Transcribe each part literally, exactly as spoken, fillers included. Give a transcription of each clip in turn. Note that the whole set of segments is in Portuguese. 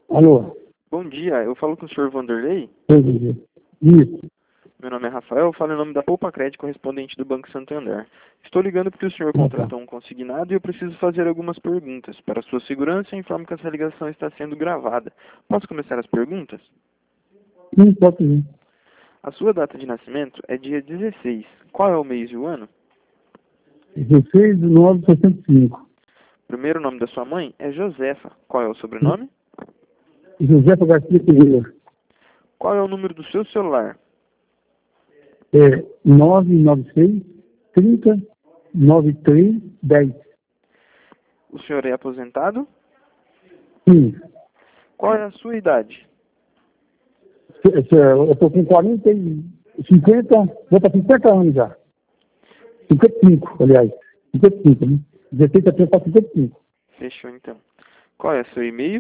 Alô? Bom dia, eu falo com o senhor Vanderlei. Bom dia. Isso. Meu nome é Rafael, eu falo em nome da Poupa Crédito, correspondente do Banco Santander. Estou ligando porque o senhor Ah, tá. contratou um consignado e eu preciso fazer algumas perguntas. Para sua segurança, informo que essa ligação está sendo gravada. Posso começar as perguntas? Sim, pode ir. A sua data de nascimento é dia dezesseis. Qual é o mês e o ano? dezesseis de nove de sessenta e cinco. O primeiro nome da sua mãe é Josefa. Qual é o sobrenome? Josefa Garcia Pereira. Qual é o número do seu celular? É nove nove seis, trinta, noventa e três, dez. O senhor é aposentado? Sim. Qual é a sua idade? Esse, é, eu estou com quarenta e cinquenta, vou para cinquenta anos já. cinquenta e cinco, aliás. cinquenta e cinco, né? dezesseis até para cinquenta e cinco. Fechou então. Qual é seu e-mail?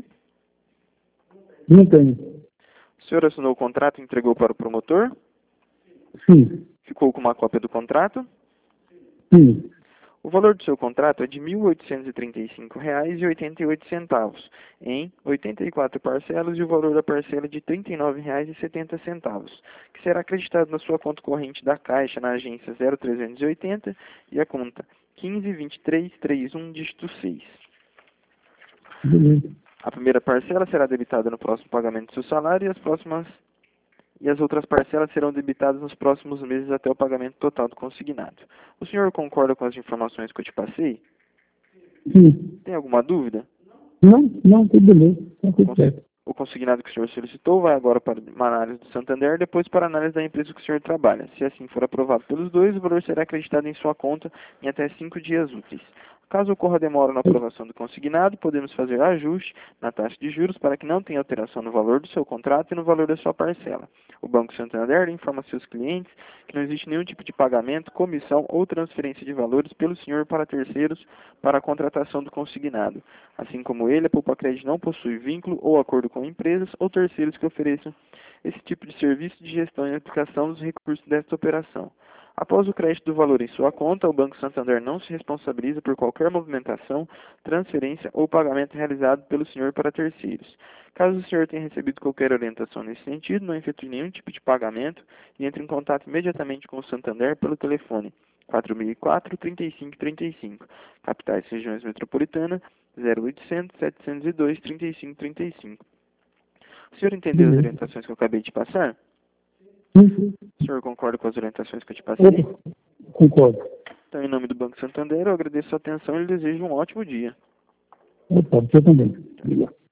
Não tenho. O senhor assinou o contrato e entregou para o promotor? Sim. Ficou com uma cópia do contrato? Sim. O valor do seu contrato é de mil oitocentos e trinta e cinco reais e oitenta e oito centavos, em oitenta e quatro parcelas, e o valor da parcela é de trinta e nove reais e setenta centavos, que será acreditado na sua conta corrente da Caixa na agência zero trezentos e oitenta e a conta quinze, vinte e três, trinta e um, dígito seis. Beleza. A primeira parcela será debitada no próximo pagamento do seu salário e as próximas e as outras parcelas serão debitadas nos próximos meses até o pagamento total do consignado. O senhor concorda com as informações que eu te passei? Sim. Tem alguma dúvida? Não, não, tudo beleza. Tá O tudo consi- certo. o consignado que o senhor solicitou vai agora para uma análise do Santander, depois para a análise da empresa que o senhor trabalha. Se assim for aprovado pelos dois, o valor será acreditado em sua conta em até cinco dias úteis. Caso ocorra demora na aprovação do consignado, podemos fazer ajuste na taxa de juros para que não tenha alteração no valor do seu contrato e no valor da sua parcela. O Banco Santander informa seus clientes que não existe nenhum tipo de pagamento, comissão ou transferência de valores pelo senhor para terceiros para a contratação do consignado. Assim como ele, a Poupa Crédito não possui vínculo ou acordo com empresas ou terceiros que ofereçam esse tipo de serviço de gestão e aplicação dos recursos desta operação. Após o crédito do valor em sua conta, o Banco Santander não se responsabiliza por qualquer movimentação, transferência ou pagamento realizado pelo senhor para terceiros. Caso o senhor tenha recebido qualquer orientação nesse sentido, não efetue nenhum tipo de pagamento e entre em contato imediatamente com o Santander pelo telefone quatro mil e quatro, trinta e cinco, trinta e cinco, capitais regiões metropolitana zero oitocentos, setecentos e dois, trinta e cinco, trinta e cinco. O senhor entendeu as Beleza. orientações que eu acabei de passar? Sim, sim. O senhor concorda com as orientações que eu te passei? Opa, concordo. Então, em nome do Banco Santander, eu agradeço a sua atenção e lhe desejo um ótimo dia. Opa, você também. Obrigado.